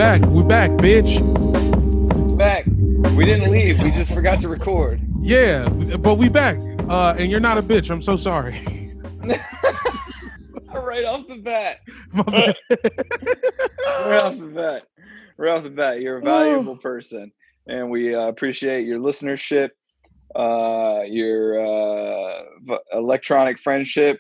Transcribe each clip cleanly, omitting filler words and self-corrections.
back. We back, bitch. Back. We didn't leave. We just forgot to record. Yeah, but we back. And you're not a bitch. I'm so sorry. Right off the bat. My bad. Right off the bat. Right off the bat. You're a valuable person. And we appreciate your listenership, your electronic friendship,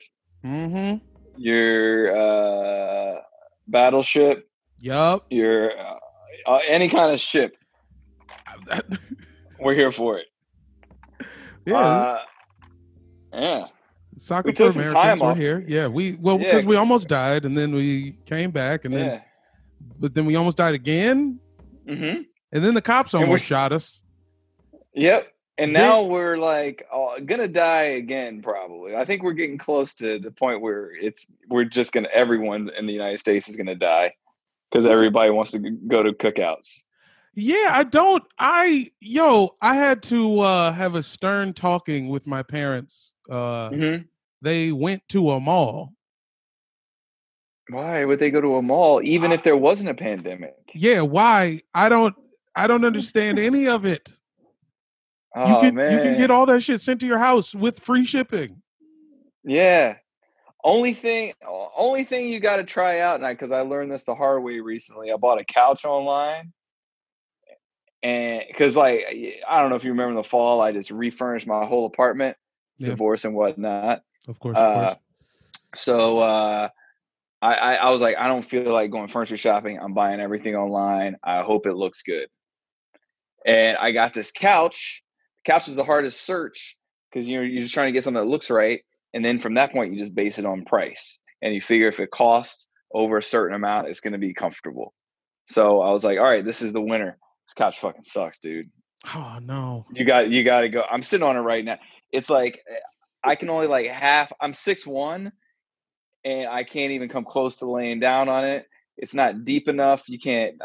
your battleship, Yup. your any kind of ship. We're here for it. Yeah. Yeah. Soccer We for took some Americans. time We're off. here. Yeah. Because we almost died, and then we came back, and then, but then we almost died again. Mm-hmm. And then the cops almost shot us. Yep. And now we're like gonna die again, probably. I think we're getting close to the point where everyone in the United States is gonna die because everybody wants to go to cookouts. Yeah, I had to have a stern talking with my parents. They went to a mall. Why would they go to a mall even if there wasn't a pandemic? Yeah, why? I don't understand any of it. You can get all that shit sent to your house with free shipping. Yeah. Only thing you got to try out, and because I learned this the hard way recently. I bought a couch online, and because I don't know if you remember in the fall, I just refurnished my whole apartment, divorce and whatnot. Of course. So I was like, I don't feel like going furniture shopping. I'm buying everything online. I hope it looks good. And I got this couch. The couch is the hardest search because you're just trying to get something that looks right. And then from that point, you just base it on price. And you figure if it costs over a certain amount, it's going to be comfortable. So I was like, all right, this is the winner. This couch fucking sucks, dude. Oh, no. You got to go. I'm sitting on it right now. It's like I can only I'm 6'1", and I can't even come close to laying down on it. It's not deep enough. You can't,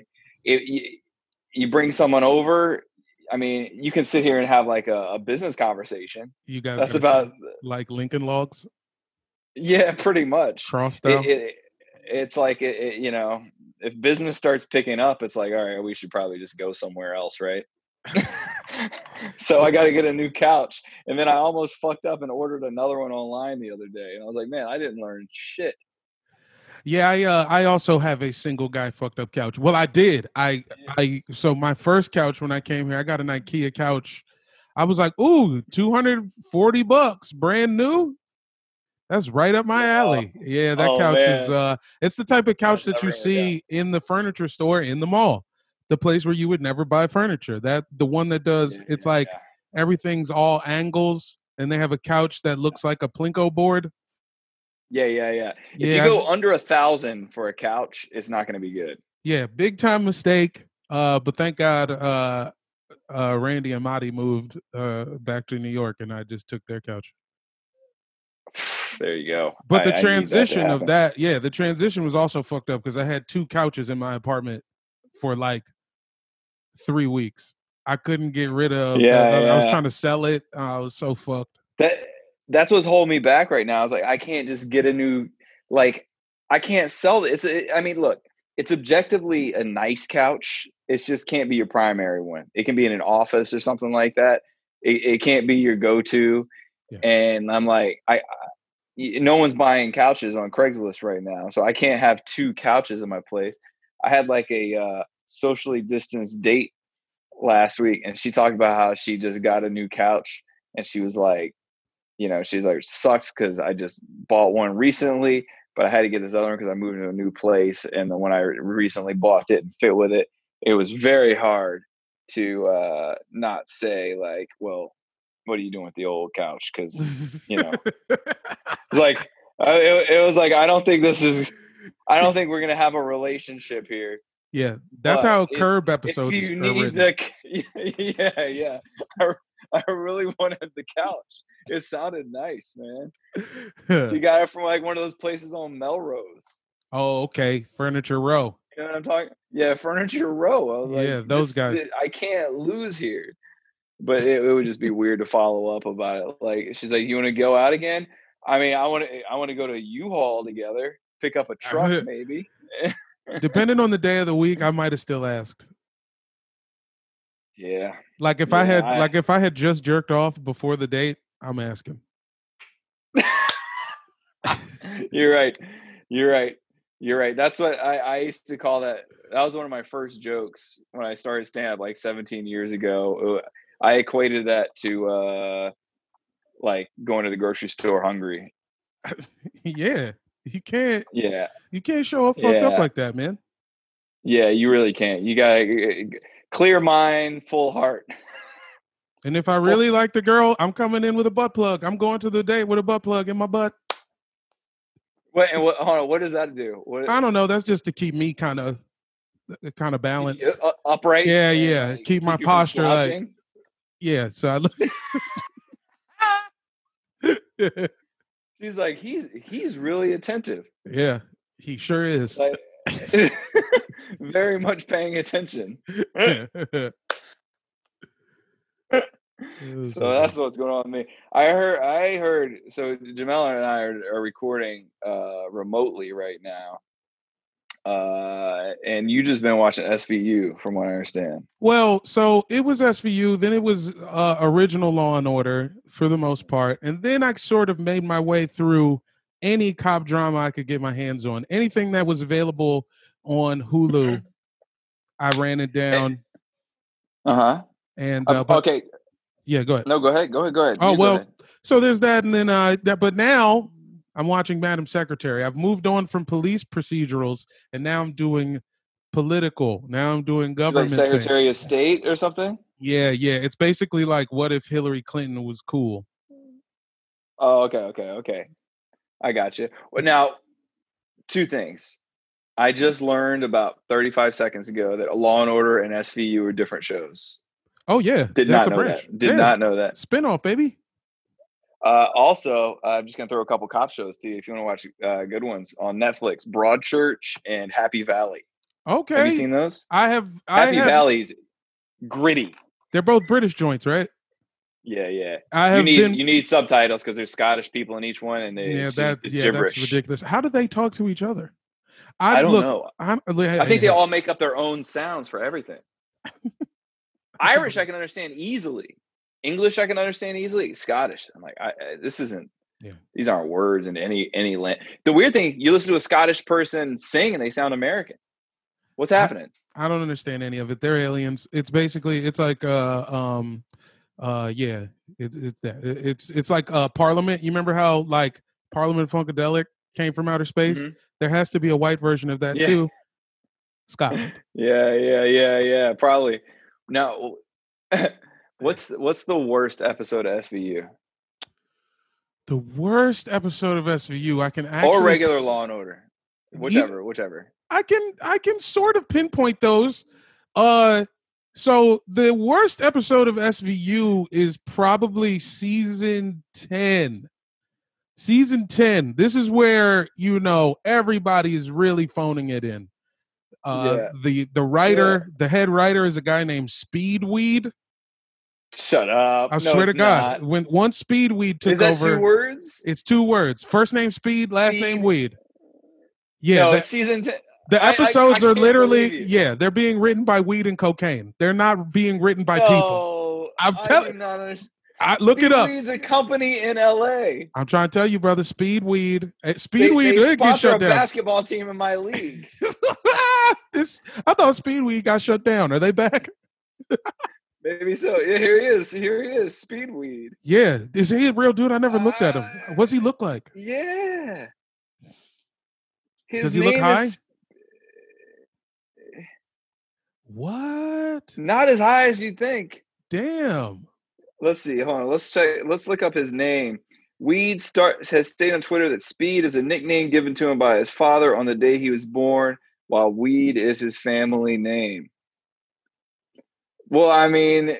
you bring someone over, you can sit here and have like a business conversation. You guys that's about like Lincoln Logs? Yeah, pretty much. Crossed out. It's like if business starts picking up, it's like, all right, we should probably just go somewhere else, right? So I got to get a new couch, and then I almost fucked up and ordered another one online the other day, and I was like, man, I didn't learn shit. Yeah, I also have a single guy fucked up couch. Well, I did. So my first couch when I came here, I got an IKEA couch. I was like, ooh, $240, brand new. That's right up my alley. Yeah, that couch is it's the type of couch that you see in the furniture store in the mall. The place where you would never buy furniture. The one that does everything's all angles, and they have a couch that looks like a Plinko board. Yeah. If you go under 1,000 for a couch, it's not going to be good. Yeah, big time mistake. But thank God Randy and Marty moved back to New York, and I just took their couch. There you go. But the transition of that, the transition was also fucked up because I had 2 couches in my apartment for like 3 weeks. I couldn't get rid of. I was trying to sell it. I was so fucked. That's what's holding me back right now. I was like, I can't just get a new, I can't sell it. Look, it's objectively a nice couch. It just can't be your primary one. It can be in an office or something like that. It can't be your go-to. Yeah. And I'm like, no one's buying couches on Craigslist right now. So I can't have 2 couches in my place. I had like a socially distanced date last week, and she talked about how she just got a new couch, and she was like, she's like, sucks because I just bought one recently, but I had to get this other one because I moved to a new place. And then when I recently bought it and fit with it, it was very hard to not say like, well, what are you doing with the old couch? Because, like, it was like, I don't think we're going to have a relationship here. Yeah, that's how Curb episodes are written. Yeah. I really wanted the couch. It sounded nice, man. You got it from like one of those places on Melrose. Oh, okay. Furniture Row. You know what I'm talking? Yeah, Furniture Row. I was like, those guys. I can't lose here. But it would just be weird to follow up about it. Like, she's like, you want to go out again? I want to go to U-Haul together, pick up a truck maybe. Depending on the day of the week, I might have still asked. Yeah. Like if Yeah, I had just jerked off before the date, I'm asking. You're right. You're right. You're right. That's what I used to call that. That was one of my first jokes when I started stand up like 17 years ago. I equated that to like going to the grocery store hungry. Yeah. You Yeah. can't show up fucked up Yeah. like that, man. Yeah, you really can't. You got clear mind, full heart. And if I really like the girl, I'm coming in with a butt plug. I'm going to the date with a butt plug in my butt. Hold on, what does that do? I don't know. That's just to keep me kind of balanced. Upright? Yeah, And, yeah. Keep my you from posture like, slouching? yeah. So I look. She's like, he's really attentive. Yeah, he sure is. Like, very much paying attention. So that's what's going on with me. I heard. So Jamela and I are recording remotely right now, and you just been watching SVU, from what I understand. Well, so it was SVU, then it was original Law and Order for the most part, and then I sort of made my way through any cop drama I could get my hands on, anything that was available on Hulu. I ran it down. And okay. Yeah, go ahead. No, go ahead. Oh, well, so there's that, and then but now I'm watching Madam Secretary. I've moved on from police procedurals, and now I'm doing political. Now I'm doing government. Like Secretary things. of State or something? Yeah. It's basically like, what if Hillary Clinton was cool? Oh, okay. I got you. Well, now, two things. I just learned about 35 seconds ago that Law and Order and SVU are different shows. Oh yeah, Did not know that. Did not know that. Spinoff, baby. Also, I'm just gonna throw a couple cop shows to you if you want to watch good ones on Netflix: Broadchurch and Happy Valley. Okay, have you seen those? I have. Happy Valley's gritty. They're both British joints, right? Yeah. You need subtitles because there's Scottish people in each one, and it's gibberish. That's ridiculous. How do they talk to each other? I don't know. I think they all make up their own sounds for everything. Irish I can understand easily. English I can understand easily. Scottish, I'm like, this isn't. Yeah. These aren't words in any land. The weird thing, you listen to a Scottish person sing and they sound American. What's happening? I don't understand any of it. They're aliens. It's basically it's like it's that. It's like Parliament. You remember how like Parliament Funkadelic came from outer space? Mm-hmm. There has to be a white version of that too. Scotland. Yeah. Probably. Now, what's the worst episode of SVU? The worst episode of SVU, I can actually, or regular Law and Order, whichever. I can sort of pinpoint those. So the worst episode of SVU is probably season 10. Season 10. This is where everybody is really phoning it in. The writer, the head writer is a guy named Speedweed. Shut up. I swear to God. When once Speedweed took over. Is that 2 words? It's 2 words. First name Speed, last name Weed. Yeah. No, season 10. The episodes are literally, they're being written by weed and cocaine. They're not being written by people. I'm telling you. Look it up. Speedweed's a company in LA. I'm trying to tell you, brother. Speedweed. Speedweed did get shut down. A basketball team in my league. I thought Speedweed got shut down. Are they back? Maybe so. Yeah, here he is, Speedweed. Yeah. Is he a real dude? I never looked at him. What's he look like? Yeah. Does he look high? What? Not as high as you think. Damn. Let's see. Hold on. Let's check. Let's look up his name. Weed has stated on Twitter that Speed is a nickname given to him by his father on the day he was born, while Weed is his family name. Well, I mean,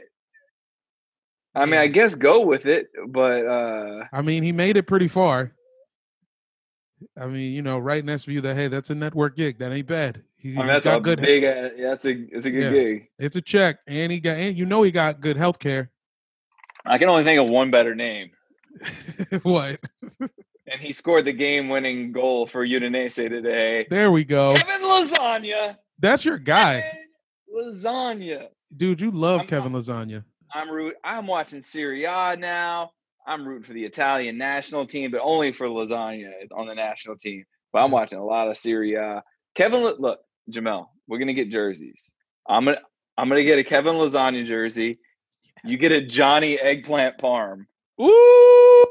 I guess go with it, but he made it pretty far. Right in SVU that, hey, that's a network gig. That ain't bad. That's got good. It's a good gig. It's a check, and he got good health care. I can only think of one better name. What? And And he scored the game-winning goal for Udinese today. There we go. Kevin Lasagna. That's your guy. Kevin Lasagna. Dude, you love Kevin Lasagna. I'm watching Serie A now. I'm rooting for the Italian national team, but only for Lasagna on the national team. But I'm watching a lot of Serie A. Kevin, look, Jamel, we're gonna get jerseys. I'm gonna get a Kevin Lasagna jersey. You get a Johnny Eggplant Parm. Ooh,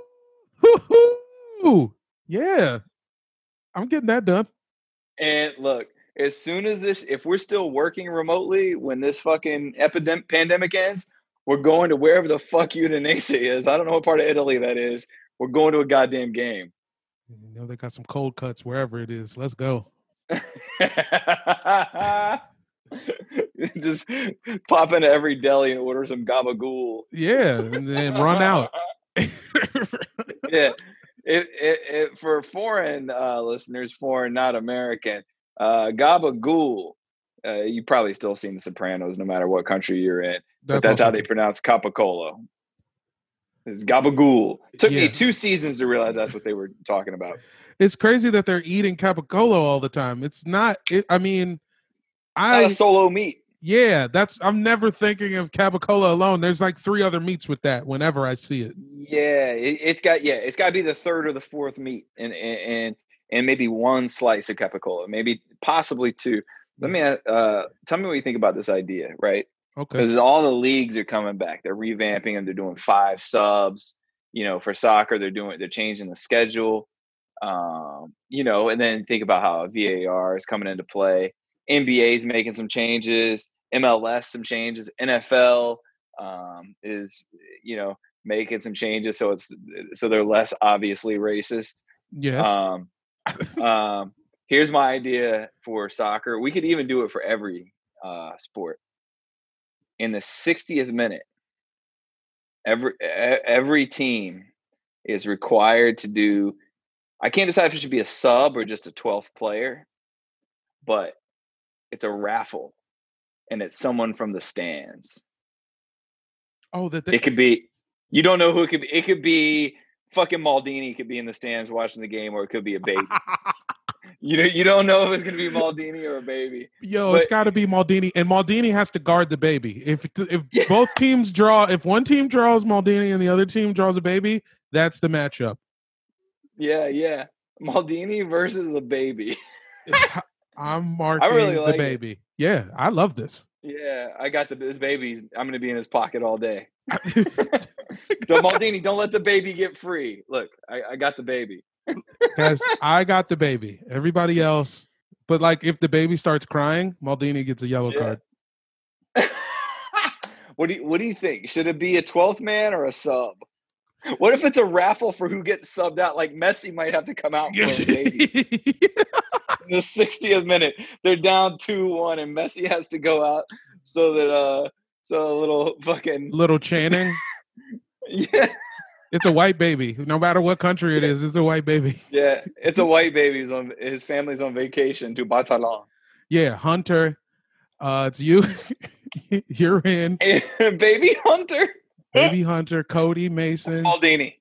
yeah, I'm getting that done. And look, as soon as if we're still working remotely when this fucking pandemic ends, we're going to wherever the fuck Udinese is. I don't know what part of Italy that is. We're going to a goddamn game. You know, they got some cold cuts wherever it is. Let's go. Just pop into every deli and order some gabagool. Yeah, and then run out. Yeah. It for foreign listeners, foreign, not American, gabagool. You probably still seen The Sopranos, no matter what country you're in. But that's how they pronounce Capicolo. It's gabagool. Took me 2 seasons to realize that's what they were talking about. It's crazy that they're eating Capicolo all the time. It's not. Not a solo meat. Yeah, I'm never thinking of Capicolo alone. There's like 3 other meats with that whenever I see it. Yeah, it's got to be the 3rd or the 4th meat, and maybe 1 slice of Capicolo, maybe possibly 2. Let me tell me what you think about this idea, right? Okay. Because all the leagues are coming back. They're revamping them. They're doing 5 subs. You know, for soccer, they're changing the schedule. You know, and then think about how VAR is coming into play. NBA's making some changes. MLS some changes. NFL is, you know, making some changes so they're less obviously racist. Yes. Here's my idea for soccer. We could even do it for every sport. In the 60th minute, every team is required to do. I can't decide if it should be a sub or just a 12th player, but it's a raffle, and it's someone from the stands. Oh, it could be. You don't know who it could be. It could be fucking Maldini. Could be in the stands watching the game, or it could be a baby. You don't know if it's gonna be Maldini or a baby. Yo, it's got to be Maldini, and Maldini has to guard the baby. If both teams draw, if one team draws Maldini and the other team draws a baby, that's the matchup. Yeah. Maldini versus a baby. I'm marking the baby. Yeah, I love this. Yeah, I got this baby. I'm going to be in his pocket all day. So Maldini, don't let the baby get free. Look, I got the baby. Guys, I got the baby. Everybody else, but like if the baby starts crying, Maldini gets a yellow card. What do you think? Should it be a 12th man or a sub? What if it's a raffle for who gets subbed out? Like Messi might have to come out for a baby. In the 60th minute, they're down 2-1, and Messi has to go out so that little Channing. Yeah. It's a white baby. No matter what country it is, it's a white baby. Yeah, it's a white baby. His family's on vacation to Barcelona. Yeah, Hunter. It's you. You're in. Baby Hunter. Baby Hunter, Cody, Mason. Maldini.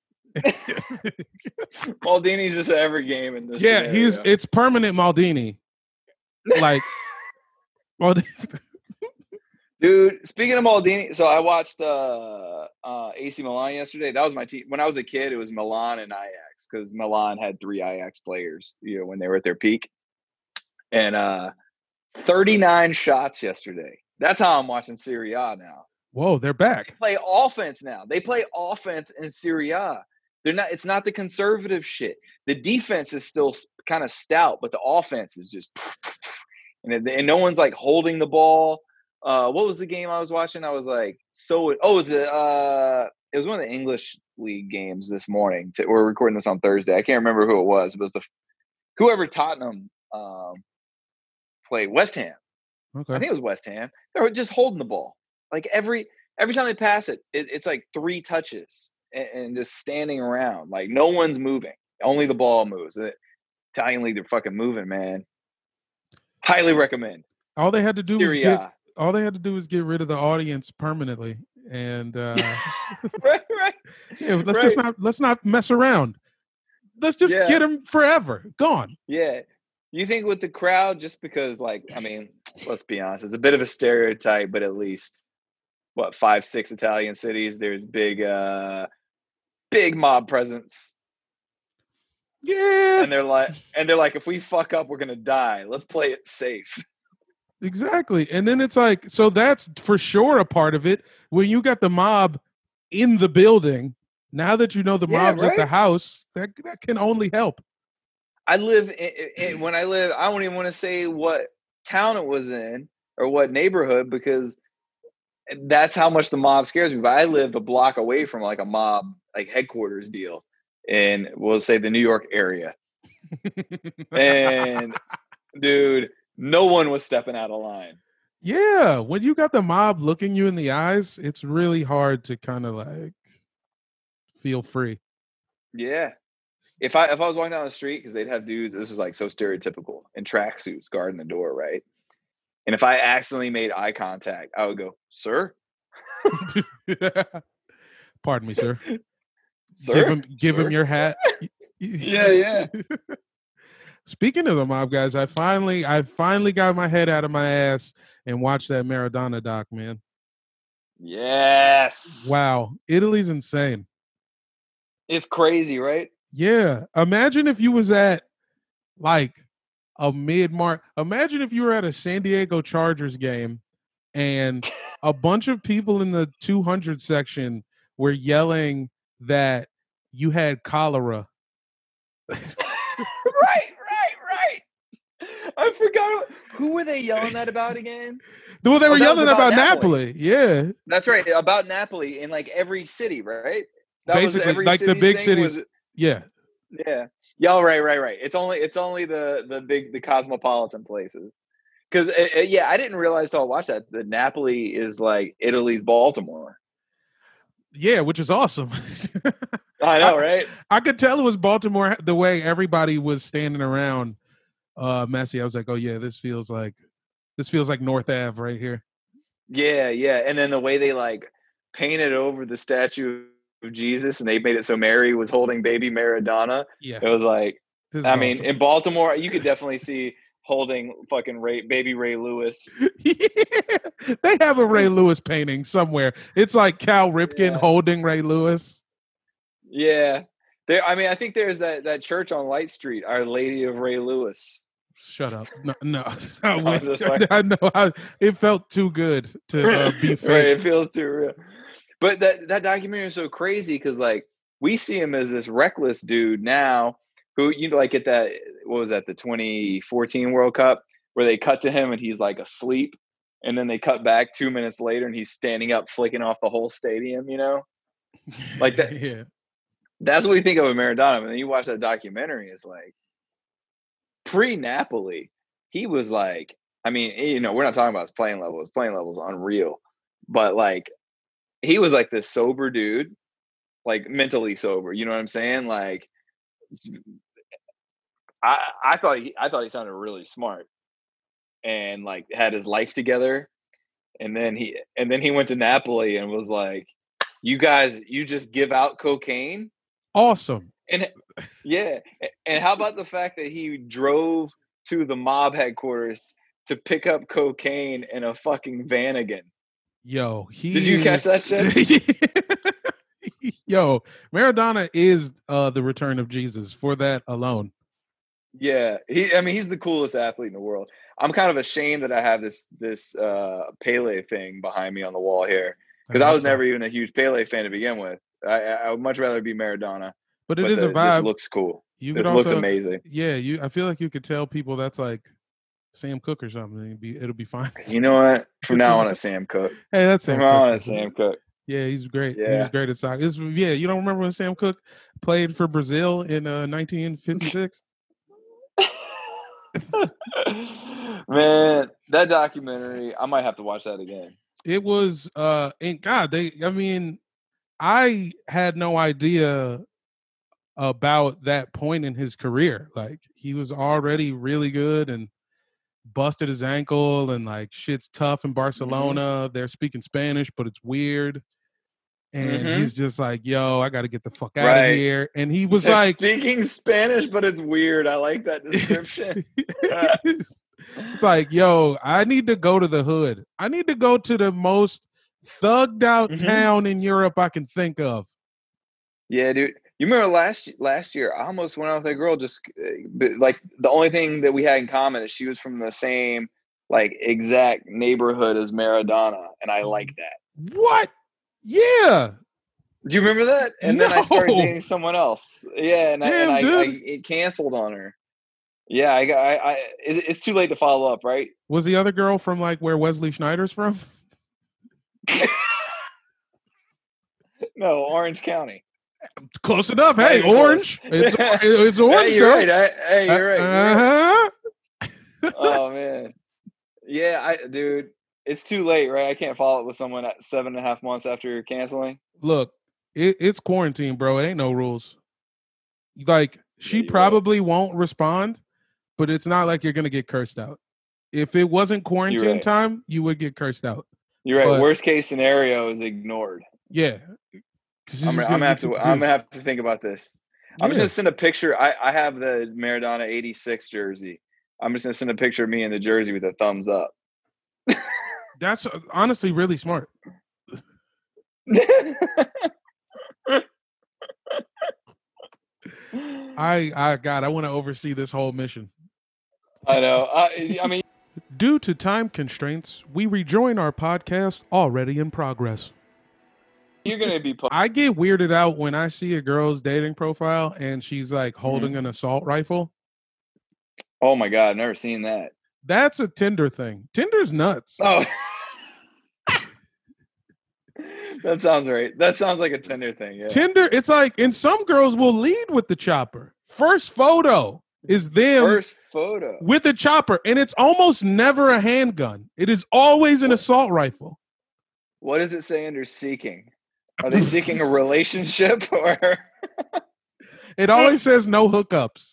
Maldini's just at every game in this. Yeah, scenario. it's permanent Maldini. Like, Maldini. Dude, speaking of Maldini, so I watched AC Milan yesterday. That was my team. When I was a kid, it was Milan and Ajax because Milan had 3 Ajax players, you know, when they were at their peak. And 39 shots yesterday. That's how I'm watching Serie A now. Whoa, they're back. They play offense now. They play offense in Serie A. It's not the conservative shit. The defense is still kind of stout, but the offense is just and no one's like holding the ball. What was the game I was watching? I was like, it was one of the English league games this morning. We're recording this on Thursday. I can't remember who it was. It was whoever Tottenham played, West Ham. Okay. I think it was West Ham. They were just holding the ball. Like every time they pass it, it's like 3 touches and just standing around. Like no one's moving. Only the ball moves. Italian league, they're fucking moving, man. Highly recommend. All they had to do was get rid of the audience permanently, and right. Yeah, let's not mess around. Let's just get him forever. Gone. Yeah. You think with the crowd, just because, like, I mean, let's be honest, it's a bit of a stereotype, but at least, 5, 6 Italian cities, there's big mob presence. Yeah. And they're like, if we fuck up, we're going to die. Let's play it safe. Exactly. And then it's like, so that's for sure a part of it. When you got the mob in the building, now that you know the mob's at the house, that can only help. I live when I live, I don't even want to say what town it was in or what neighborhood, because that's how much the mob scares me. But I lived a block away from like a mob, like headquarters deal in, we'll say, the New York area. And dude, no one was stepping out of line. Yeah, when you got the mob looking you in the eyes, it's really hard to kind of like feel free. Yeah. If I was walking down the street, because they'd have dudes, this was like so stereotypical, in tracksuits guarding the door, right? And if I accidentally made eye contact, I would go, "Sir?" Pardon me, sir. Sir? Give him your hat. Yeah. Speaking of the mob guys, I finally got my head out of my ass and watched that Maradona doc, man. Yes. Wow. Italy's insane. It's crazy, right? Yeah. Imagine if you was at like a mid-March. Imagine if you were at a San Diego Chargers game and a bunch of people in the 200 section were yelling that you had cholera. Right. I forgot. Who were they yelling that about again? Well, they were yelling about Napoli. Yeah. That's right. About Napoli in like every city, right? That basically, like the big cities. Yeah. Yeah. Yeah. Right. It's only the cosmopolitan places. Because I didn't realize till I watched that Napoli is like Italy's Baltimore. Yeah, which is awesome. I know, right? I could tell it was Baltimore the way everybody was standing around Messi. I was like, oh yeah, this feels like North Ave right here. Yeah. And then the way they like painted over the statue of Jesus and they made it so Mary was holding baby Maradona. Yeah. It was like, I mean, awesome. in Baltimore, you could definitely see holding fucking baby Ray Lewis. Yeah. They have a Ray Lewis painting somewhere. It's like Cal Ripken holding Ray Lewis. Yeah. I think there's that church on Light Street, Our Lady of Ray Lewis. Shut up. No. I know. It felt too good to be fake. Right, it feels too real. But that documentary is so crazy because, like, we see him as this reckless dude now who, you know, like at that, what was that, the 2014 World Cup, where they cut to him and he's like asleep. And then they cut back 2 minutes later and he's standing up, flicking off the whole stadium, you know? Like that. Yeah. That's what we think of Maradona. And then you watch that documentary, it's like, pre-Napoli, he was like, I mean, you know, we're not talking about his playing level. His playing level is unreal. But like, he was like this sober dude, like mentally sober. You know what I'm saying? Like, I thought he sounded really smart and like had his life together. And then he went to Napoli and was like, you guys, you just give out cocaine? Awesome. And yeah. And how about the fact that he drove to the mob headquarters to pick up cocaine in a fucking van again? Did you catch that shit? Yo, Maradona is the return of Jesus for that alone. Yeah. He's the coolest athlete in the world. I'm kind of ashamed that I have this Pele thing behind me on the wall here. Because I was never even a huge Pele fan to begin with. I would much rather be Maradona. But it is a vibe. This looks cool. It looks amazing. Yeah, I feel like you could tell people that's like Sam Cooke or something. It'll be fine. You know what? From now on, it's Sam Cooke. Hey, that's Sam Cooke. From now on, it's Sam Cooke. Yeah, he's great. Yeah. He was great at soccer. You don't remember when Sam Cooke played for Brazil in 1956? Man, that documentary, I might have to watch that again. It was and God, I had no idea about that point in his career. Like, he was already really good and busted his ankle and like shit's tough in Barcelona. They're speaking Spanish, but it's weird. And Mm-hmm. he's just like, yo, I got to get the fuck out of Right. here. And he was They're like, speaking Spanish, but it's weird. I like that description. it's like, yo, I need to go to the hood. I need to go to the most thugged out Mm-hmm. town in Europe I can think of. Yeah, dude. You remember last year? I almost went out with a girl. Just like the only thing that we had in common is she was from the same like exact neighborhood as Maradona, and I like that. What? Yeah. Do you remember that? And then I started No. dating someone else. Yeah, and Damn, I dude. it canceled on her. Yeah, it's too late to follow up, right? Was the other girl from like where Wesley Schneider's from? No, Orange County. Close enough. Not Hey, even close. orange. It's orange. Hey, you're though. right. Hey, you're right. You're right. Uh-huh. Oh man. Yeah, dude, it's too late, right? I can't follow up with someone at 7.5 months after canceling. Look, it's quarantine, bro. It ain't no rules. Like, she Yeah, you're probably won't respond, but it's not like you're gonna get cursed out. If it wasn't quarantine right. time, you would get cursed out. You're right. But Worst case scenario is ignored. yeah, I'm gonna have to think about this. I'm just gonna send a picture. I have the Maradona '86 jersey. I'm just gonna send a picture of me in the jersey with a thumbs up. That's honestly really smart. I want to oversee this whole mission. I know. I mean, due to time constraints, we rejoin our podcast already in progress. You're gonna be. I get weirded out when I see a girl's dating profile and she's like holding an assault rifle. Oh my god, never seen that. That's a Tinder thing. Tinder's nuts. Oh. That sounds right. That sounds like a Tinder thing. Yeah. Tinder, it's like, and some girls will lead with the chopper. First photo is them with a chopper, and it's almost never a handgun. It is always an assault rifle. What does it say under seeking? Are they seeking a relationship or? It always says no hookups.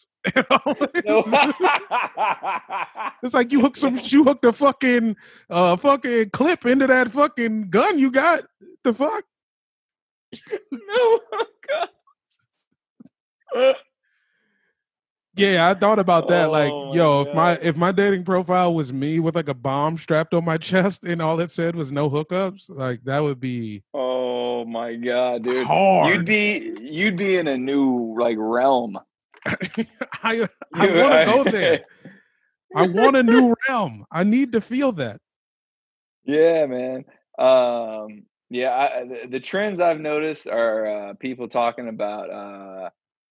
It's like you hooked a fucking clip into that fucking gun you got. The fuck? No hookups. Yeah, I thought about that. Like, yo, if my dating profile was me with like a bomb strapped on my chest and all it said was no hookups, like that would be. Oh my god, dude! Hard. You'd be in a new like realm. I want to go there. I want a new realm. I need to feel that. Yeah, man. Yeah, the trends I've noticed are people talking about.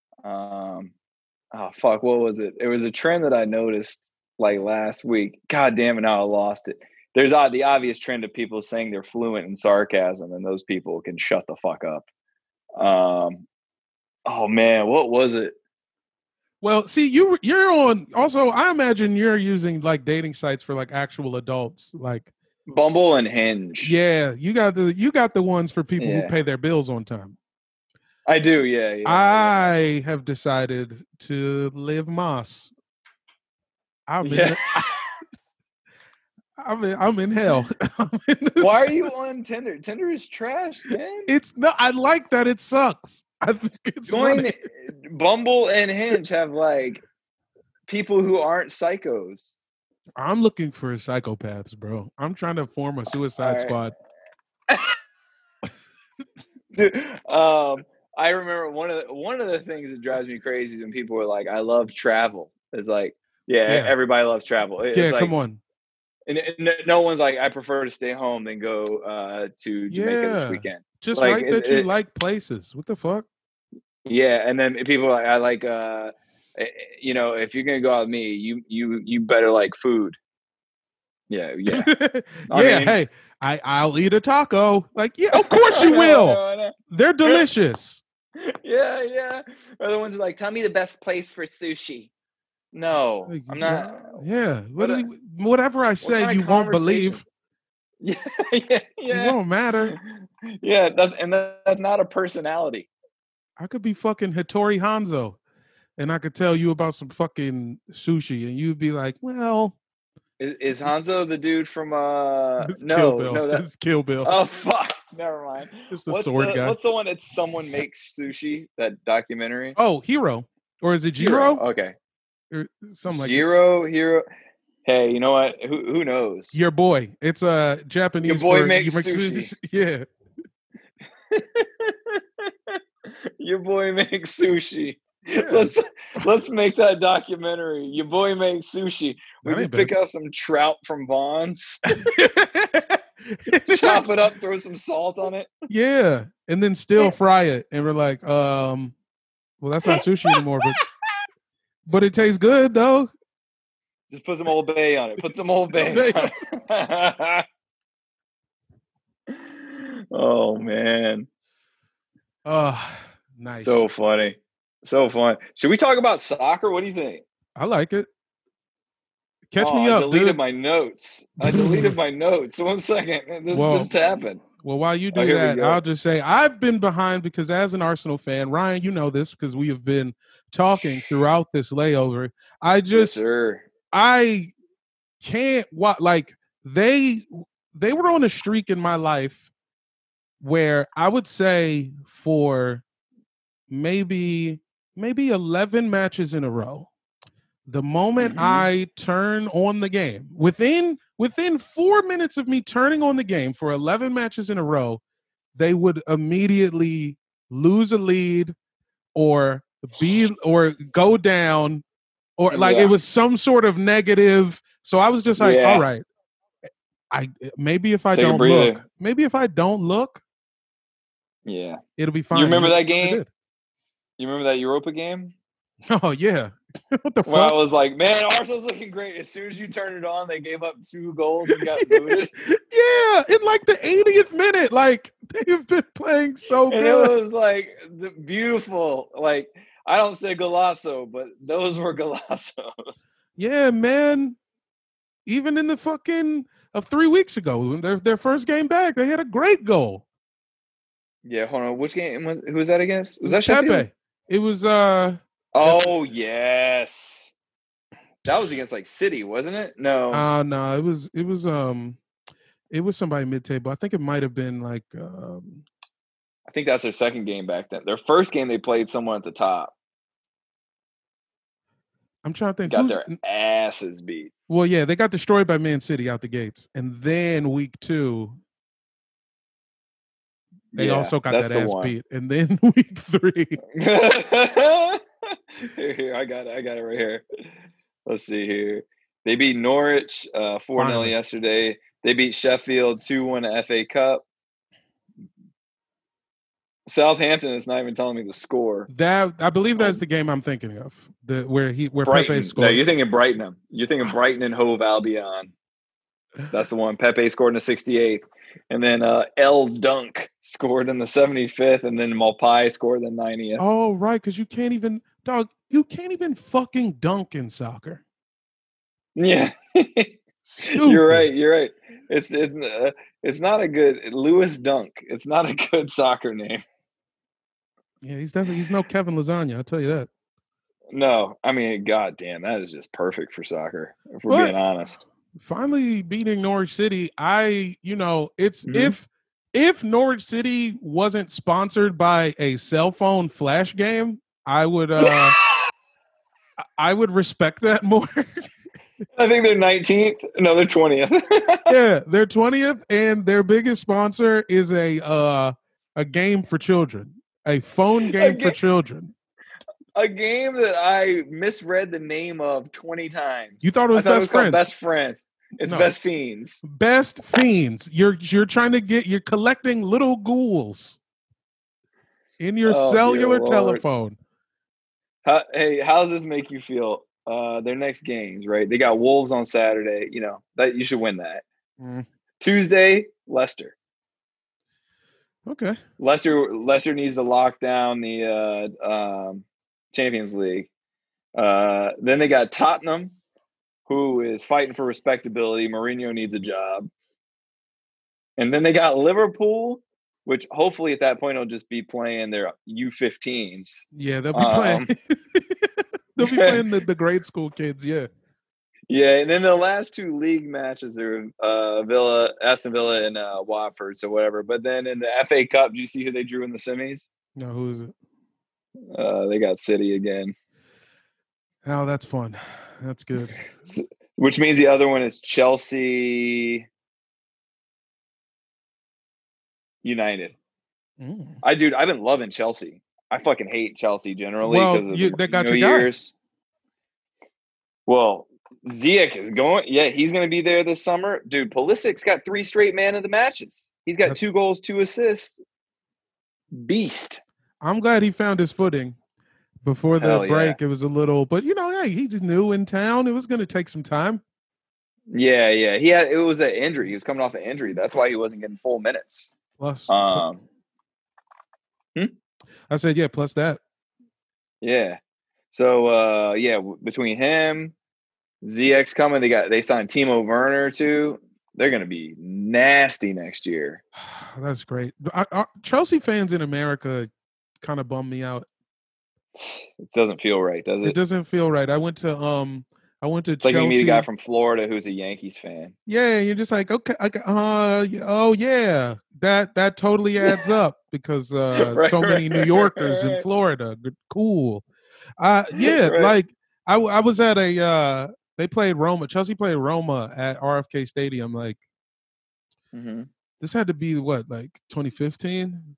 Oh fuck, what was it? It was a trend that I noticed like last week. God damn it, now I lost it. There's the obvious trend of people saying they're fluent in sarcasm, and those people can shut the fuck up. Oh man, what was it? Well, see, you're on. Also, I imagine you're using like dating sites for like actual adults, like Bumble and Hinge. Yeah, you got the ones for people who pay their bills on time. I do, yeah. I have decided to live Moss. I'm in hell. Why are you on Tinder? Tinder is trash, man. I like that it sucks. I think it's funny. Bumble and Hinge have like people who aren't psychos. I'm looking for psychopaths, bro. I'm trying to form a suicide squad. Dude, I remember one of the things that drives me crazy is when people are like, "I love travel." It's like, everybody loves travel. It's like, come on. And no one's like, "I prefer to stay home than go to Jamaica this weekend." Just like, write that you like places. What the fuck? Yeah, and then people are like, I like, if you're gonna go out with me, you better like food. Yeah. Hey, I'll eat a taco. Like, yeah, of course you will. I know. They're delicious. Yeah. Or the ones who like, tell me the best place for sushi. No, I'm not. Yeah. Whatever I say, you won't believe. Yeah. It won't matter. Yeah, that's not a personality. I could be fucking Hattori Hanzo, and I could tell you about some fucking sushi, and you'd be like, well, Is Hanzo the dude from It's Kill no, Bill. no that It's Kill Bill. oh fuck. Never mind. It's the sword guy. What's the one that someone makes sushi, that documentary? Oh, Hero. Or is it Jiro. Jiro? Okay. Or something like that. Hero. Hey, you know what? Who knows? Your boy. It's a Japanese. Your boy for makes you make sushi. Yeah. Your boy makes sushi. Yeah. Let's make that documentary. Your boy makes sushi. We That just ain't pick out some trout from Vaughn's, chop it up, throw some salt on it. Yeah. And then still fry it. And we're like, well, that's not sushi anymore, but it tastes good though. Just put some Old Bay on it. Put some Old Bay on it. Oh man. Nice. So funny. So fun. Should we talk about soccer? What do you think? I like it. Catch me up, I deleted dude. my notes. I deleted my notes. 1 second. This just happened. Well, while you do that, I'll just say I've been behind because as an Arsenal fan, Ryan, you know this because we have been talking throughout this layover. Yes, sir. I can't like they were on a streak in my life where I would say for maybe 11 matches in a row, the moment I turn on the game, within 4 minutes of me turning on the game for 11 matches in a row, they would immediately lose a lead or go down or like it was some sort of negative. So I was just like, all right, maybe if I don't look, yeah, it'll be fine. You remember that game? You remember that Europa game? Oh yeah. What the fuck? Well, I was like, man, Arsenal's looking great. As soon as you turn it on, they gave up 2 goals and got booted. Yeah, in like the 80th minute. Like they've been playing so good. It was like the beautiful, like I don't say golazo, but those were golazos. Yeah, man. Even in the fucking of 3 weeks ago, their first game back, they had a great goal. Yeah, hold on. Which game who was that against? Was that Pepe? Sheffield? It was oh yes. That was against like City, wasn't it? No. No, it was somebody mid-table. I think it might have been like I think that's their second game back then. Their first game they played someone at the top. I'm trying to think. Got their asses beat. Well, yeah, they got destroyed by Man City out the gates. And then week 2, they also got that ass beat. And then week 3. Here, I got it right here. Let's see here. They beat Norwich 4-0 yesterday. They beat Sheffield 2-1 at FA Cup. Southampton is not even telling me the score. That I believe that's the game I'm thinking of. Where Brighton. Pepe scored. No, you're thinking Brighton. You're thinking Brighton and Hove Albion. That's the one. Pepe scored in the 68th. And then El Dunk scored in the 75th, and then Malpai scored in the 90th. Oh, right, because you can't even fucking dunk in soccer. Yeah. You're right. It's not a good Lewis Dunk. It's not a good soccer name. Yeah, he's no Kevin Lasagna, I'll tell you that. No, I mean, goddamn, that is just perfect for soccer, if we're being honest. Finally beating Norwich City, if Norwich City wasn't sponsored by a cell phone flash game, I would respect that more. I think they're 19th. No, they're 20th. Yeah, they're 20th, and their biggest sponsor is a game for children, a phone game for children. A game that I misread the name of 20 times. You thought it was Best Friends? Best Friends. It's no. Best Fiends. Best Fiends. You're you're collecting little ghouls in your cellular telephone. Hey, how does this make you feel? Their next games, right? They got Wolves on Saturday. You know that you should win that. Tuesday, Leicester. Okay. Leicester needs to lock down the Champions League. Then they got Tottenham, who is fighting for respectability. Mourinho needs a job. And then they got Liverpool, which hopefully at that point will just be playing their U15s. Yeah, they'll be playing. They'll be playing the grade school kids. Yeah. Yeah, and then the last two league matches are Aston Villa, and Watford, so whatever. But then in the FA Cup, do you see who they drew in the semis? No, who is it? They got City again, Oh, that's fun. That's good. which means the other one is Chelsea United. Mm. I've been loving Chelsea. I fucking hate Chelsea generally Well, because of the they got Mourinho your guy. years. Well, Ziyech is going. Yeah, he's going to be there this summer, dude. Pulisic's got 3 straight man of the matches. He's got 2 goals, 2 assists. Beast. I'm glad he found his footing. Before the break, it was a little, but hey, he's new in town. It was going to take some time. Yeah. It was an injury. He was coming off an injury. That's why he wasn't getting full minutes. Plus, I said, yeah. Plus that. Yeah. So between him, ZX coming, they signed Timo Werner too. They're going to be nasty next year. That's great. Chelsea fans in America kind of bum me out. It doesn't feel right, does it? It doesn't feel right. I went to it's Chelsea. Like you meet a guy from Florida who's a Yankees fan. Yeah, you're just like, okay, oh yeah, that totally adds up because so many New Yorkers in Florida. Cool. Yeah, like I was at they played Roma. Chelsea played Roma at RFK Stadium. Like, this had to be what, like 2015.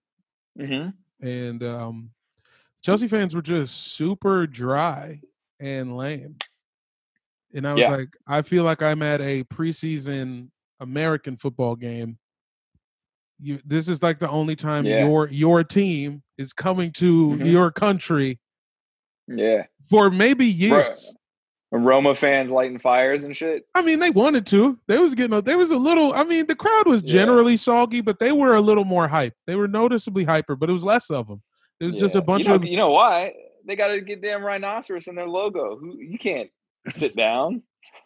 And Chelsea fans were just super dry and lame. And I was like, I feel like I'm at a preseason American football game. This is like the only time your team is coming to your country. Yeah. For maybe years. Roma fans lighting fires and shit. I mean, they wanted to. There was a little. I mean, the crowd was generally soggy, but they were a little more hype. They were noticeably hyper, but it was less of them. It was just a bunch of. You know why? They got to get damn rhinoceros in their logo. You can't sit down.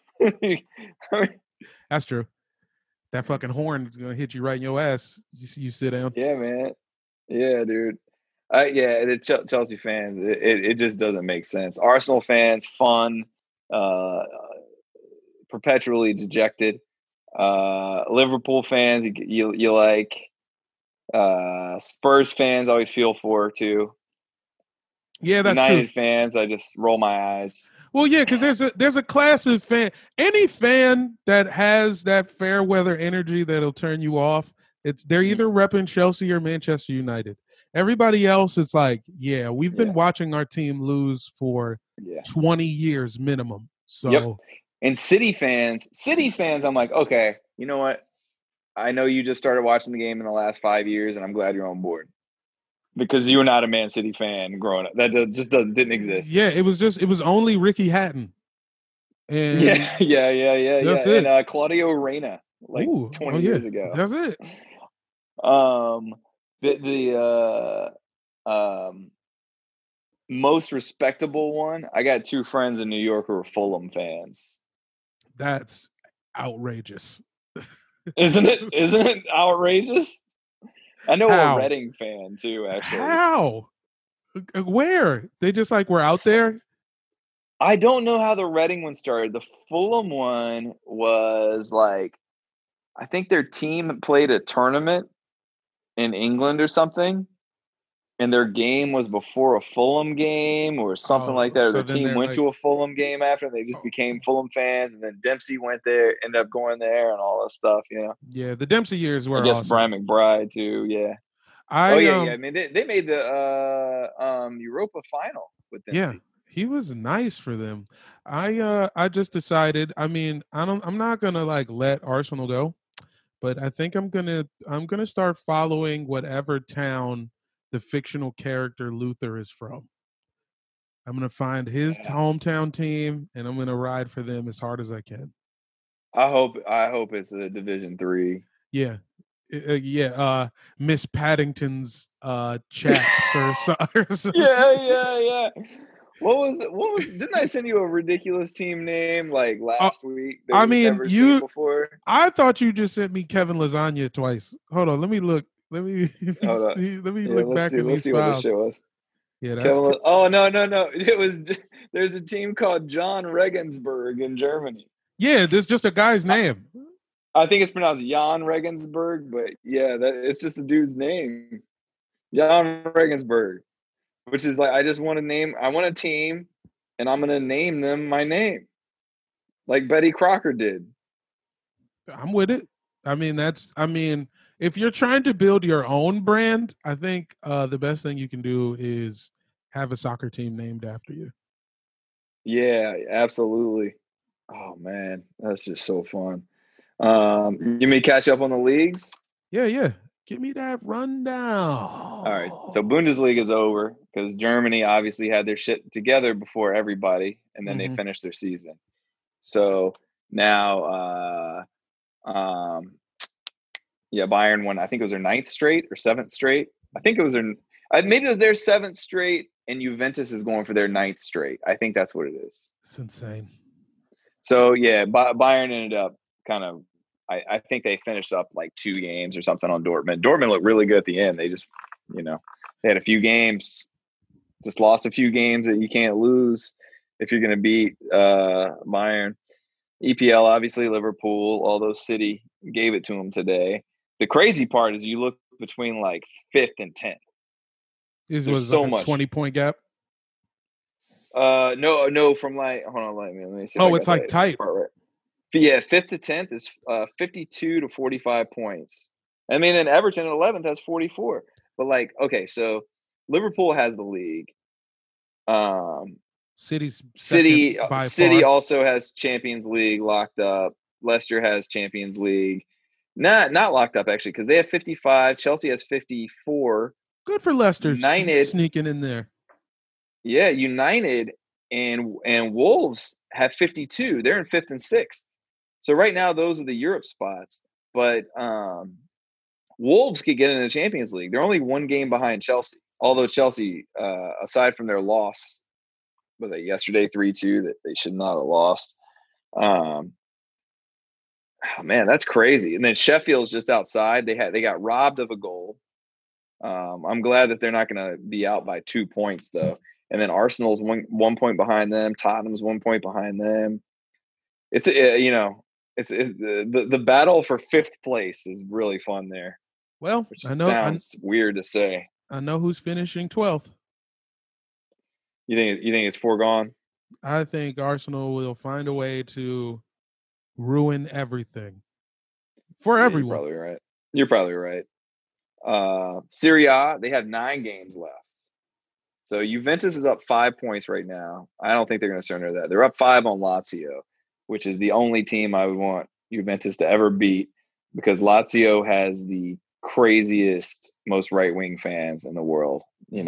That's true. That fucking horn is gonna hit you right in your ass. You sit down. Yeah, man. Yeah, dude. The Chelsea fans, it just doesn't make sense. Arsenal fans, fun, perpetually dejected. Liverpool fans, you like. Spurs fans, always feel for too. Yeah, that's United true. fans, I just roll my eyes. Well, yeah, because there's a class of fan. Any fan that has that fair weather energy that'll turn you off, they're either repping Chelsea or Manchester United. Everybody else is like, yeah, we've been watching our team lose for 20 years minimum. So, and City fans, I'm like, okay, you know what? I know you just started watching the game in the last 5 years, and I'm glad you're on board. Because you were not a Man City fan growing up. That didn't exist. Yeah, it was only Ricky Hatton. And yeah. That's it. And Claudio Reyna, like 20 years ago. That's it. The most respectable one, I got 2 friends in New York who are Fulham fans. That's outrageous. Isn't it outrageous? I know a Reading fan too, actually. How? Where? They just were out there? I don't know how the Reading one started. The Fulham one was I think their team played a tournament in England or something, and their game was before a Fulham game or something like that. Or the team went to a Fulham game after, and they just became Fulham fans. And then Dempsey went there, ended up going there, and all that stuff. Yeah, the Dempsey years were. I guess awesome. Brian McBride too. Yeah. I mean, they made the Europa final with Dempsey. Yeah, he was nice for them. I just decided. I mean, I'm not gonna let Arsenal go, but I think I'm gonna start following whatever town the fictional character Luther is from. I'm going to find his hometown team, and I'm going to ride for them as hard as I can. I hope it's a Division 3. Yeah. Miss Paddington's chaps or something. Yeah. What was didn't I send you a ridiculous team name last week? I mean, before? I thought you just sent me Kevin Lasagna twice. Hold on, let me look. Let me see. Let me look back in these files. Yeah, that's no. It was. There's a team called John Regensburg in Germany. Yeah, there's just a guy's name. I think it's pronounced Jan Regensburg, but yeah, it's just a dude's name, Jan Regensburg, which is like I just want to name. I want a team, and I'm gonna name them my name, like Betty Crocker did. I'm with it. I mean, if you're trying to build your own brand, I think the best thing you can do is have a soccer team named after you. Yeah, absolutely. Oh man, that's just so fun. You may catch up on the leagues. Yeah. Give me that rundown. All right, so Bundesliga is over because Germany obviously had their shit together before everybody, and then they finished their season. So now, Bayern won. I think it was their 9th straight or 7th straight. I think it was maybe it was their 7th straight, and Juventus is going for their 9th straight. I think that's what it is. It's insane. So yeah, Bayern ended up kind of. I think they finished up like 2 games or something on Dortmund. Dortmund looked really good at the end. They just, they had a few games, just lost a few games that you can't lose if you're going to beat Bayern. EPL, obviously, Liverpool, although City gave it to them today. The crazy part is you look between like 5th and 10th. There's so much 20-point gap. No, from like hold on, let me see. Oh, it's like tight. Right. Yeah, 5th to 10th is 52 to 45 points. I mean, then Everton at 11th has 44. But like, okay, so Liverpool has the league. City also has Champions League locked up. Leicester has Champions League. Not locked up actually, because they have 55. Chelsea has 54. Good for Leicester. United sneaking in there. Yeah, United and Wolves have 52. They're in 5th and 6th. So right now, those are the Europe spots. But Wolves could get in the Champions League. They're only 1 game behind Chelsea. Although Chelsea, aside from their loss, was it yesterday 3-2 that they should not have lost. Oh man, that's crazy. And then Sheffield's just outside. They got robbed of a goal. I'm glad that they're not going to be out by 2 points though. And then Arsenal's 1 point behind them. Tottenham's 1 point behind them. It's the battle for 5th place is really fun there. Well, which sounds weird to say. I know who's finishing 12th. You think it's foregone? I think Arsenal will find a way to ruin everything for everyone. You're probably right. Serie A, they have 9 games left. So Juventus is up 5 points right now. I don't think they're going to surrender that. They're up 5 on Lazio, which is the only team I would want Juventus to ever beat, because Lazio has the craziest, most right-wing fans in the world.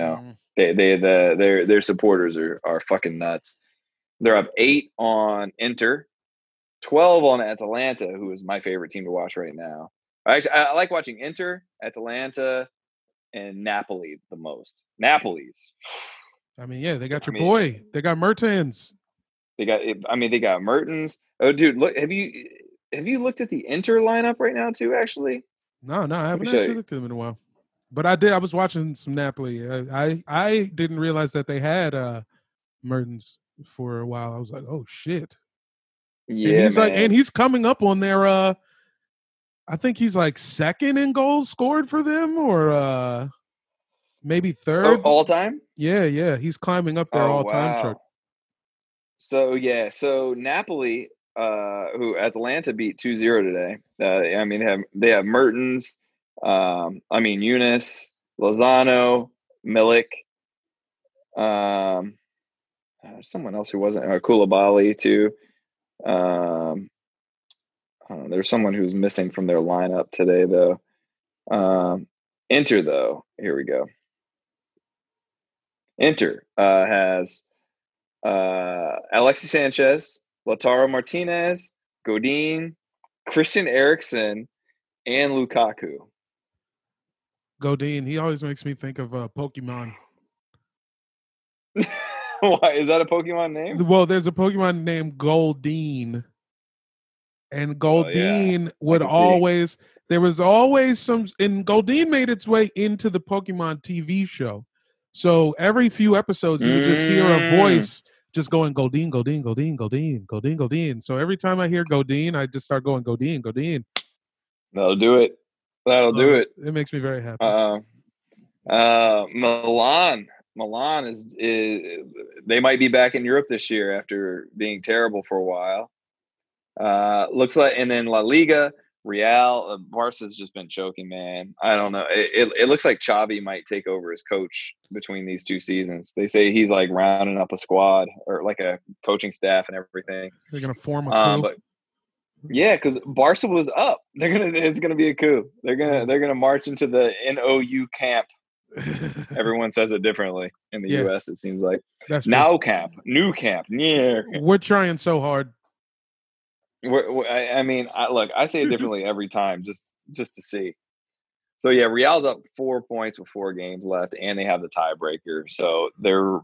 Their supporters are fucking nuts. They're up 8 on Inter, 12 on Atalanta, who is my favorite team to watch right now. I like watching Inter, Atalanta, and Napoli the most. Napoli's. I mean, yeah, they got your boy. They got Mertens. They got Mertens. Oh, dude, look! Have you looked at the Inter lineup right now too? Actually, no, I haven't actually looked at them in a while. But I did. I was watching some Napoli. I didn't realize that they had Mertens for a while. I was like, oh shit. Yeah, and he's coming up on their. I think he's like 2nd in goals scored for them, or maybe 3rd all time. Yeah, he's climbing up their all-time chart. So Napoli, who Atalanta beat 2-0 today. They have Mertens, Yunus, Lozano, Milik. Someone else who wasn't, Koulibaly too. There's someone who's missing from their lineup today, though. Inter, though. Here we go. Inter has Alexis Sanchez, Lautaro Martinez, Godin, Christian Eriksen, and Lukaku. Godin, he always makes me think of Pokemon. Why? Is that a Pokemon name? Well, there's a Pokemon named Goldeen. And Goldeen would always, there was always some, and Goldeen made its way into the Pokemon TV show. So every few episodes, you would just hear a voice just going Godin, Godin, Godin, Godin, Godin, Godin. So every time I hear Godin, I just start going Godin, Godin. That'll do it. That'll Love do it. it. It makes me very happy. Milan. Milan is they might be back in Europe this year after being terrible for a while. Looks like, and then La Liga, Real, Barca's just been choking, man. I don't know. It looks like Xavi might take over as coach between these two seasons. They say he's like rounding up a squad or like a coaching staff and everything. They're gonna form a coup. But yeah, because Barca was up. It's gonna be a coup. They're gonna march into the NOU camp. Everyone says it differently in the US. It seems like that's now camp, new camp. Yeah, we're trying so hard. I mean, look, I say it differently every time, just to see. So yeah, Real's up 4 points with 4 games left, and they have the tiebreaker. So they're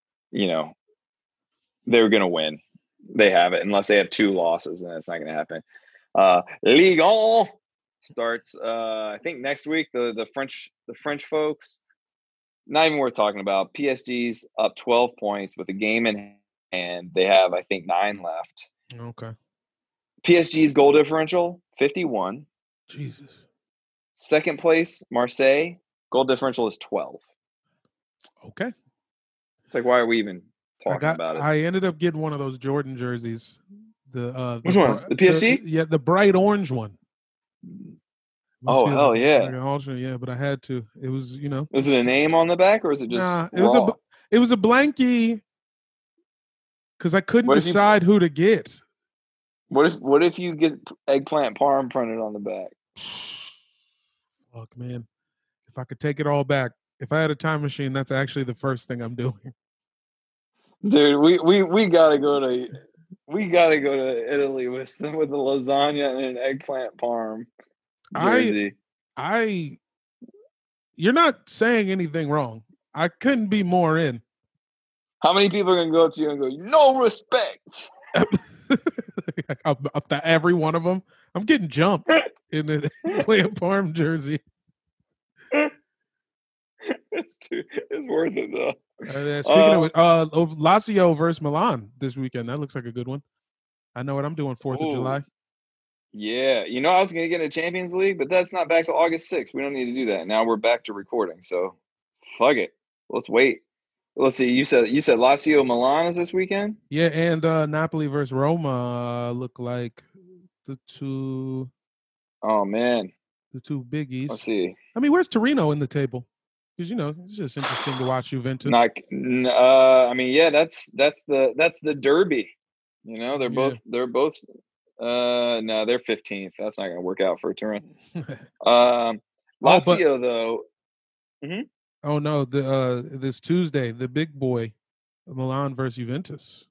gonna win. They have it unless they have 2 losses, and that's not gonna happen. Ligue 1 starts I think next week. The French folks, not even worth talking about. PSG's up 12 points with a game in hand. They have, I think, 9 left. Okay. PSG's goal differential 51. Jesus. Second place, Marseille, goal differential is 12. Okay. It's like, why are we even talking about it? I ended up getting one of those Jordan jerseys. Which one? The PSG? The bright orange one. Oh, hell yeah. Yeah, but I had to. It was, Is it a name on the back, or is it just raw? It was a blankie because I couldn't decide who to get. What if you get eggplant parm printed on the back? Fuck, man. If I could take it all back, if I had a time machine, that's actually the first thing I'm doing. Dude, we gotta go to Italy with the lasagna and an eggplant parm jersey. You're not saying anything wrong. I couldn't be more in. How many people are gonna go up to you and go, no respect? Up to every one of them. I'm getting jumped in the eggplant parm jersey. It's worth it though. Speaking of it, Lazio versus Milan this weekend. That looks like a good one. I know what I'm doing 4th of July. Yeah. I was going to get in a Champions League, but that's not back till August 6th. We don't need to do that. Now we're back to recording. So fuck it. Let's wait. Let's see. You said Lazio Milan is this weekend? Yeah, and Napoli versus Roma look like the two. Oh, man. The two biggies. Let's see. I mean, where's Torino in the table? Because it's just interesting to watch Juventus. I mean, yeah, that's the derby. They're both no, they're 15th. That's not going to work out for Turin. Lazio though. Mm-hmm. Oh no, this Tuesday, the big boy, Milan versus Juventus.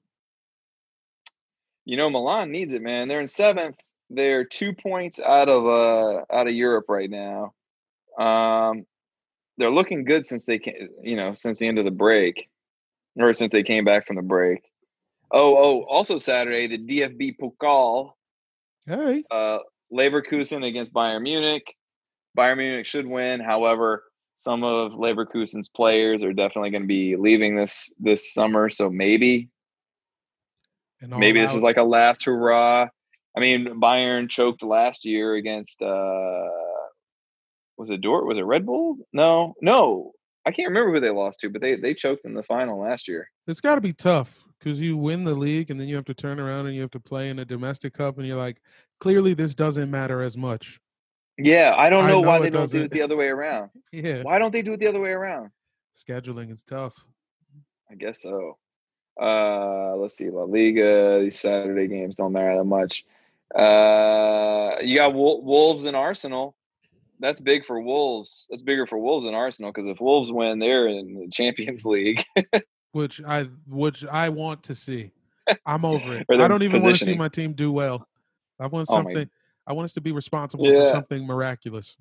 Milan needs it, man. They're in 7th. They're 2 points out of Europe right now. They're looking good since they since the end of the break, or since they came back from the break. Also Saturday, the DFB Pokal. Hey. Leverkusen against Bayern Munich. Bayern Munich should win. However, some of Leverkusen's players are definitely going to be leaving this summer, so maybe this is like a last hurrah. I mean, Bayern choked last year against was it Red Bull? No. I can't remember who they lost to, but they choked in the final last year. It's got to be tough because you win the league and then you have to turn around and you have to play in a domestic cup and you're like, clearly this doesn't matter as much. Yeah, I don't know why they don't do it the other way around. Yeah. Why don't they do it the other way around? Scheduling is tough. I guess so. Let's see. La Liga, these Saturday games don't matter that much. You got Wolves and Arsenal. That's big for Wolves. That's bigger for Wolves than Arsenal because if Wolves win, they're in the Champions League. which I want to see. I'm over it. I don't even want to see my team do well. I want something. I want us to be responsible for something miraculous.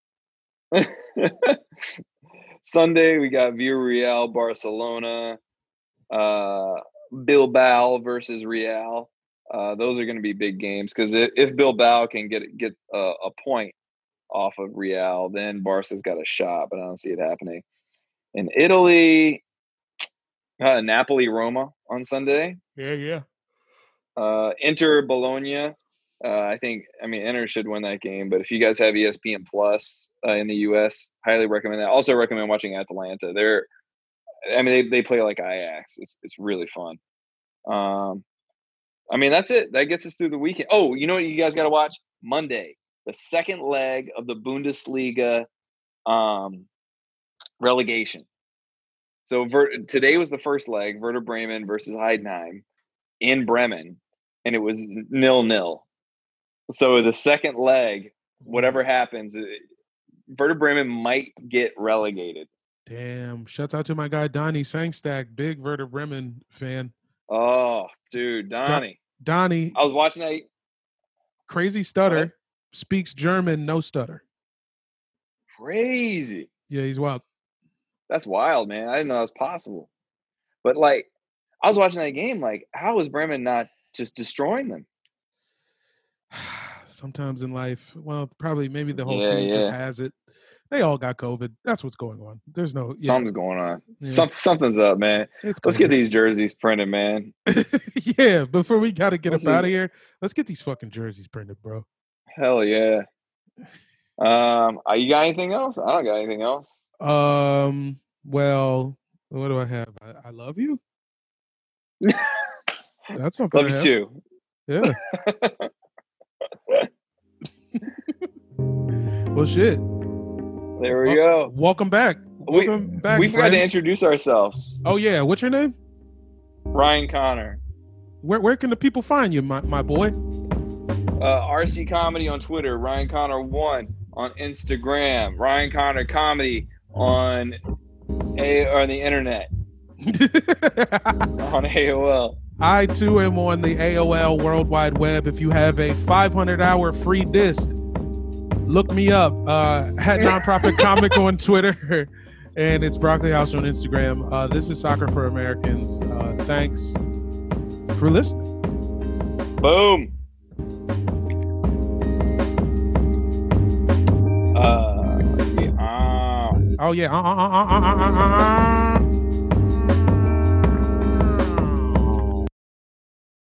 Sunday we got Villarreal, Barcelona, Bilbao versus Real. Those are going to be big games because if Bilbao can get a point off of Real, then Barca's got a shot, but I don't see it happening. In Italy, Napoli Roma on Sunday. Yeah. Inter Bologna. I mean, Inter should win that game, but if you guys have ESPN Plus in the US, highly recommend that. Also recommend watching Atalanta. They play like Ajax. It's really fun. I mean, that's it. That gets us through the weekend. Oh, you know what you guys got to watch? Monday, the second leg of the Bundesliga relegation. So today was the first leg, Werder Bremen versus Heidenheim in Bremen, and it was 0-0. So the second leg, whatever happens, Werder Bremen might get relegated. Damn. Shouts out to my guy, Donnie Sangstack, big Werder Bremen fan. Oh, dude, Donnie. Donnie. I was watching that. Crazy stutter. Speaks German, no stutter. Crazy. Yeah, he's wild. That's wild, man. I didn't know that was possible. But, like, I was watching that game, like, how is Bremen not just destroying them? Sometimes in life, well, probably maybe the whole team just has it. They all got COVID. That's what's going on. There's no something's going on. Yeah. Something's up, man. Let's get these jerseys printed, man. Yeah, before we gotta get up out of here, let's get these fucking jerseys printed, bro. Hell yeah. You got anything else? I don't got anything else. Well, what do I have? I love you. That's something. Love you too. Yeah. Well, shit. There we go. Welcome back. We forgot to introduce ourselves. Oh yeah, what's your name? Ryan Connor. Where can the people find you, my boy? RC Comedy on Twitter, Ryan Connor 1 on Instagram, Ryan Connor Comedy on the internet. On AOL. I too am on the AOL World Wide Web. If you have a 500-hour free disc, look me up. Hat Nonprofit Comic on Twitter, and it's Broccoli House on Instagram. This is Soccer for Americans. Thanks for listening. Boom. Oh yeah.